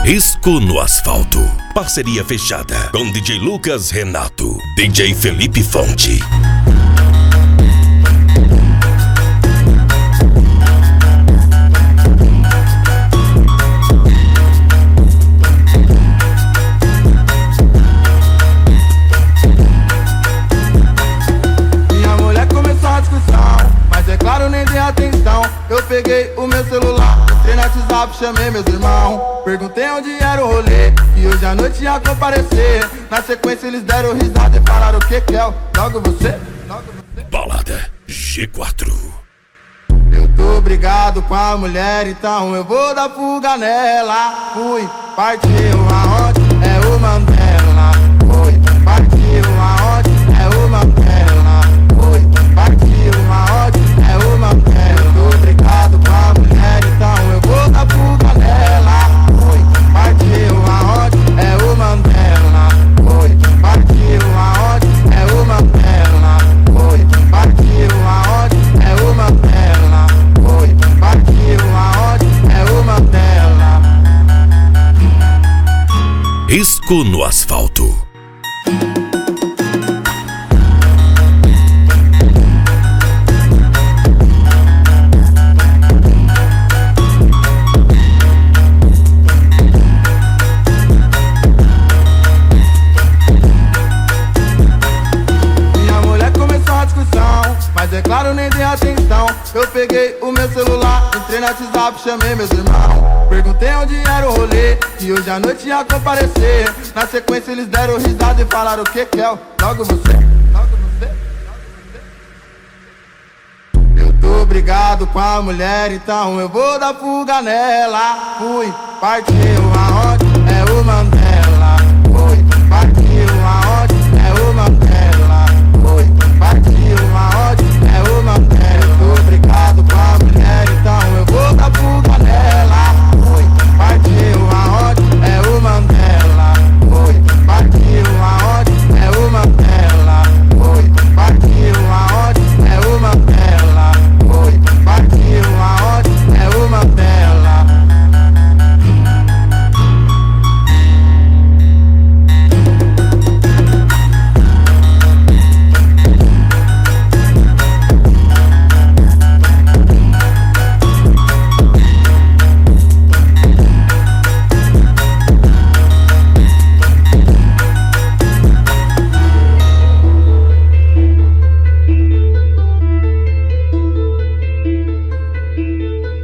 Risco no Asfalto. Parceria fechada com DJ Lucas Renato, DJ Felipe Fonte. Minha mulher começou a discussão, mas é claro, nem dei atenção. Eu peguei o meu celular, entrei no WhatsApp, chamei meus irmãos. Perguntei onde era o rolê, e hoje à noite ia comparecer. Na sequência eles deram risada e falaram: o que que é? Logo você? Balada G4. Eu tô brigado com a mulher, então eu vou dar fuga nela. Fui, partiu aonde? É o Mandela. Fui, partiu aonde? É o Mandela. Fui, partiu aonde? É o Mandela. Eu tô brigado com a mulher, então eu vou dar fuga nela. Fui, partiu aonde? É o Mandela. Fui, partiu aonde? É o Mandela. Fui, partiu aonde? É o Mandela. Fui, partiu aonde? É o Mandela. Risco no Asfalto. Mas é claro, nem dei atenção. Eu peguei o meu celular, entrei no WhatsApp, chamei meus irmãos. Perguntei onde era o rolê, e hoje à noite ia comparecer. Na sequência eles deram risada e falaram: o que que é? Logo você? Eu tô brigado com a mulher, então eu vou dar fuga nela. Fui, partiu aonde? É o Mandela. Fui, partiu